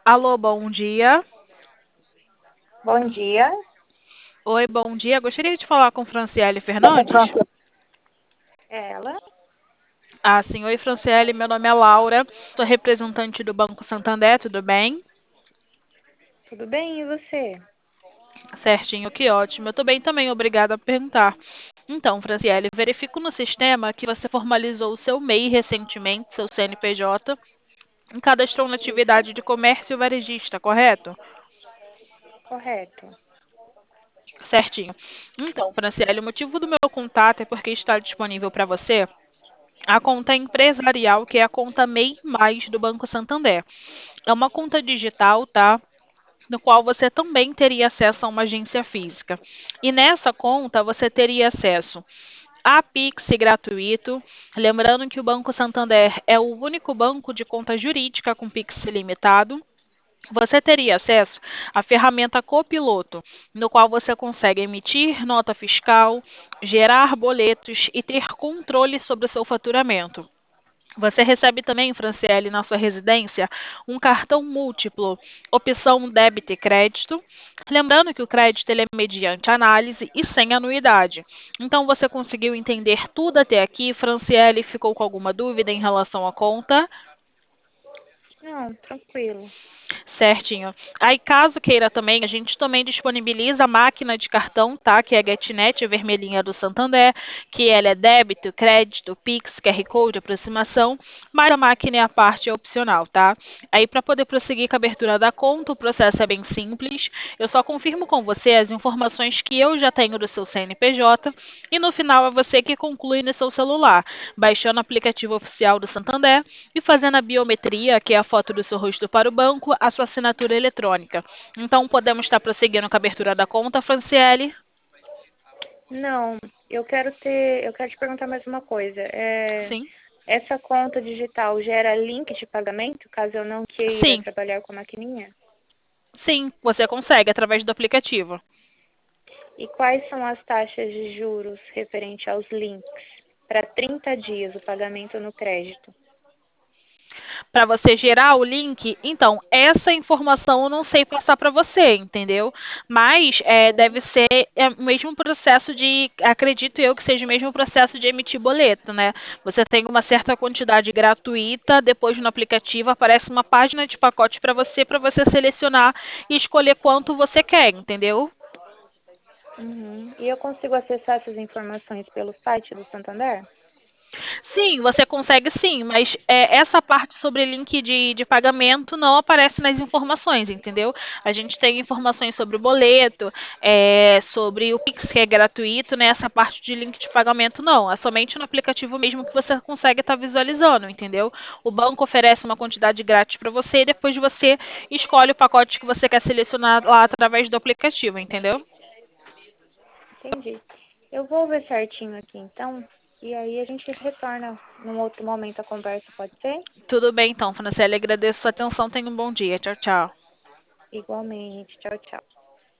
Alô, bom dia. Bom dia. Oi, bom dia. Gostaria de falar com Franciele Tá com Fernandes. França? Ela? Ah, sim. Oi, Franciele. Meu nome é Laura. Sou representante do Banco Santander, tudo bem? Tudo bem, e você? Certinho, que ótimo. Eu tô bem também, obrigada por perguntar. Então, Franciele, verifico no sistema que você formalizou o seu MEI recentemente, seu CNPJ, e cadastrou na atividade de comércio varejista, correto? Correto. Certinho. Então, Franciele, o motivo do meu contato é porque está disponível para você a conta empresarial, que é a conta MEI Mais do Banco Santander. É uma conta digital, tá? No qual você também teria acesso a uma agência física. E nessa conta você teria acesso a Pix gratuito. Lembrando que o Banco Santander é o único banco de conta jurídica com Pix ilimitado. Você teria acesso à ferramenta Copiloto, no qual você consegue emitir nota fiscal, gerar boletos e ter controle sobre o seu faturamento. Você recebe também, Franciele, na sua residência, um cartão múltiplo, opção débito e crédito. Lembrando que o crédito ele é mediante análise e sem anuidade. Então, você conseguiu entender tudo até aqui, Franciele? Ficou com alguma dúvida em relação à conta? Não, tranquilo. Certinho. Aí, caso queira também, a gente também disponibiliza a máquina de cartão, tá? Que é a GetNet, a vermelhinha do Santander, que ela é débito, crédito, Pix, QR Code, aproximação, mas a máquina é a parte é opcional, tá? Aí, para poder prosseguir com a abertura da conta, o processo é bem simples. Eu só confirmo com você as informações que eu já tenho do seu CNPJ e no final é você que conclui no seu celular, baixando o aplicativo oficial do Santander e fazendo a biometria, que é a foto do seu rosto para o banco, a sua assinatura eletrônica. Então, podemos estar prosseguindo com a abertura da conta, Franciele? Não, eu quero te perguntar mais uma coisa. Sim. Essa conta digital gera link de pagamento, caso eu não queira Sim, trabalhar com a maquininha? sim, você consegue através do aplicativo. E quais são as taxas de juros referente aos links? Para 30 dias o pagamento no crédito. Para você gerar o link, então, essa informação eu não sei passar para você, entendeu? Mas deve ser o mesmo processo de, acredito eu que seja o mesmo processo de emitir boleto, né? Você tem uma certa quantidade gratuita, depois no aplicativo aparece uma página de pacote para você selecionar e escolher quanto você quer, entendeu? Uhum. E eu consigo acessar essas informações pelo site do Santander? Sim, você consegue sim, mas essa parte sobre link de pagamento não aparece nas informações, entendeu? A gente tem informações sobre o boleto, sobre o Pix, que é gratuito, né? Essa parte de link de pagamento não, é somente no aplicativo mesmo que você consegue estar visualizando, entendeu? O banco oferece uma quantidade grátis para você e depois você escolhe o pacote que você quer selecionar lá através do aplicativo, entendeu? Entendi. Eu vou ver certinho aqui então, e aí a gente retorna num outro momento a conversa, pode ser? Tudo bem então, Franciele, agradeço a sua atenção, tenha um bom dia. Tchau, tchau. Igualmente. Tchau, tchau.